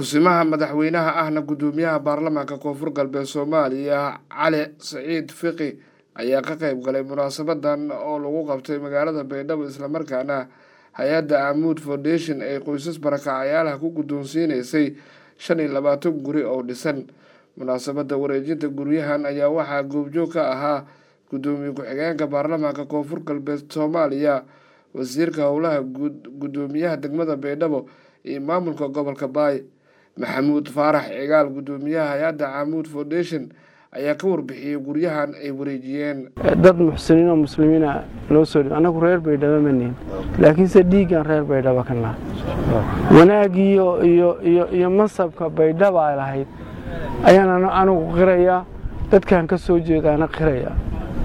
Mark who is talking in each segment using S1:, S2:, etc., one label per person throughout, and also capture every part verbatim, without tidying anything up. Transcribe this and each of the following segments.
S1: kusimaha madaxweynaha ahna gudoomiyaha baarlamaanka koonfur galbeed Soomaaliya Cali Saciid Fiqi ayaa ka qayb galay munaasabadan oo lagu qabtay magaalada Baydhabo isla markaana hay'adda Amoud Foundation ay qoysas barakacayaal ku gudoonsiinaysay shan iyo labaatan guri oo dhisan. munaasabada wareejinta guryahan ayaa waxaa goobjoog ka ahaa gudoomiye ku-xigeenka baarlamaanka koonfur galbeed Soomaaliya, wasiirka howlaha gudoomiyaha degmada Baydhabo iyo maamulka gobolka Baay. Maxamuud Faarax Cigaal gudoomiyaha hay'adda Amoud Foundation ayaa ka warbixiyay guryahan ay wareejiyeen.
S2: dad muxsiniin oo muslimiin ah loo soo dhigay anagu reer Baydhabo ma nihin, laakiin se dhiigan reer Baydhabo kan la wanaag iyo iyo iyo iyo masabka Baydhabo ay lahayd ayaan anagu qiraya, dadkan ka soo jeedana qiraya.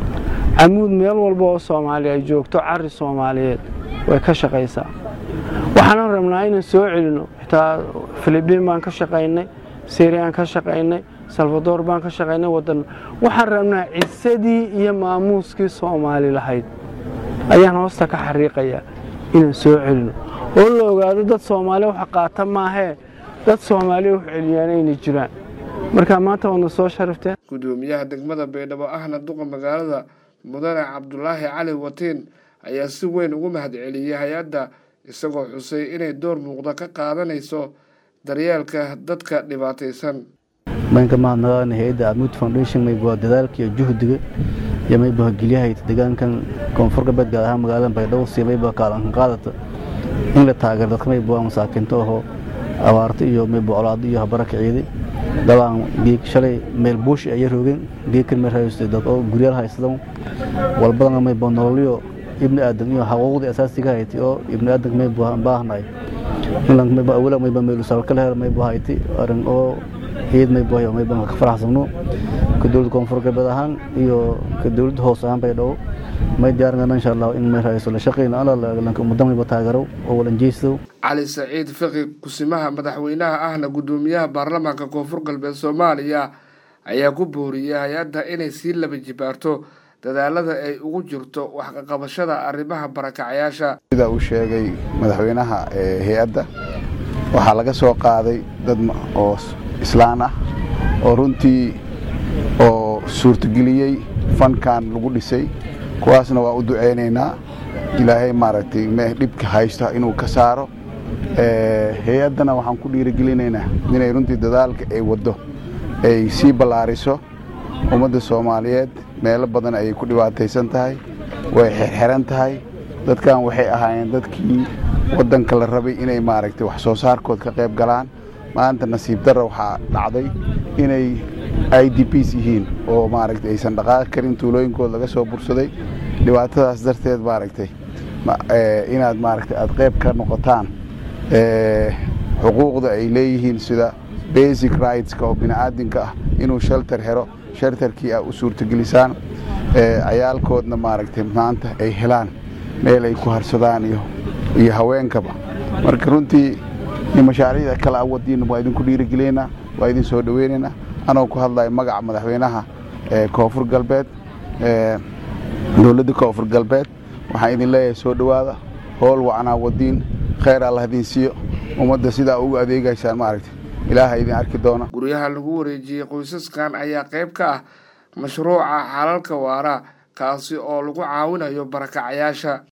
S2: Amoud meel walba oo Soomaaliya ay joogto cari Soomaaliyeed way ka shaqaysaa. waxaan rabnaa inaan soo celino xitaa Filibiin baan ka shaqaynay, Syria ka shaqaynay, Salvador baan ka shaqaynay wadan. waxaan rabnaa ciisadii iyo maamuuskii Soomaali lahayd ayaan hoosta ka xariiqaya inaan soo celino oo la ogaado dad Soomaali wax qaata maahe, dad Soomaali wax celiyaan ay jiraan. marka maanta waan soo sharaftay
S1: gudoomiyaha degmada Baydhabo ahna duqa magaalada Mudane Cabdullaahi Cali Watiin ayaa si weyn ugu mahadceliyay hay'adda, isagoo xusay inay door muuqda ka qaadanayso daryeelka dadka dhibaataysan.
S3: Banka mahadnaqaana hay'adda Amoud Foundation may buu dadaalka iyo juhdiga iyo may buu geliyahay deegaankan koonfur galbeed gaar ahaan magaalada Baydhabo si may buu kaalan qaadato in la taageero dadka may buu masaakiinta oo abaarta iyo may buu colaad iyo barakaciiday dabaan geek shalay meel buush ay roogeen geekan mar haysto dad oo guryaal haystaan walbana may buu nololiyo ibn aadan iyo xaquuqda asaasiga ah oo ibn aadan may buu baahnay lan may buu awla may buu meel sal kala heer may buu hayti arin oo heed may buu may buu ka faraxsano ka dawladda koonfur galbeed ahaan iyo ka dawladda hoose ahaan Baydhabo may diyaarna insha Allah in may hayso la shaqeeyna ala lanka muddo may taageero oo walan jeesto.
S1: Cali Saciid Fiqi kusimaha madaxweynaha ahna gudoomiyaha baarlamaanka koonfur galbeed Soomaaliya ayaa ku booriyay hay'adda inay si laba jibaarto dadaalada ay ugu jirto wax ka qabashada arrimaha barakacayaasha.
S4: sida uu sheegay madaxweynaha ee hay'adda waxa laga soo qaaday dad oo islaan ah oo runtii oo suurtageliyay fankan lagu dhisay, kuwaasna waa u duceynaynaa ilaahay maaragtay ma dhibka haysta inuu ka saaro. ee hay'adana waxaan ku dhiirigelinaynaa inay runtii dadaalka ay wado ay si balaariso ummadda Soomaaliyeed. meelo badan ay ku dhibaataysan tahay, way xirxiran tahay. dadkan waxay ahaayeen dadkii wadanka la rabay inay maaragtay wax soo saarkood ka qayb galaan. maanta nasiib darro waxaa dhacday inay I D Ps yihiin oo maaragtay aysan dhaqaaqi karin, tuulooyinkooda laga soo bursaday. dhibaatadaas darteed maaragtay inaad maaragtay aad qayb ka noqotaan ee xuquuqda ay leeyihiin sida basic rights ka oo bini'aadinka ah inuu shelter helo, shelterkii ay u suurtagelisaan ee ciyaalkoodna maaragtay maanta ay helaan meel ay ku harsadaan iyo iyo haweenkaba. marka runtii in mashaariicda kala awadiin waa idin ku dhiirigelinaa, waa idin soo dhaweynayna anoo ku hadlay magaca madaxweynaha ee koonfur galbeed ee dawladda koonfur galbeed. waxaan idin leeyahay soo dhawaada, howl wacnaa wadiin, khayr Allah idin siiyo, ummadda sida ugu adeegaysaan maaragtay ilaahay idin arki doona.
S1: guryaha lagu wareejiyay qoysaskan ayaa qayb ka ah mashruuca xalalka waara kaasi oo lagu caawinayo barakacayaasha.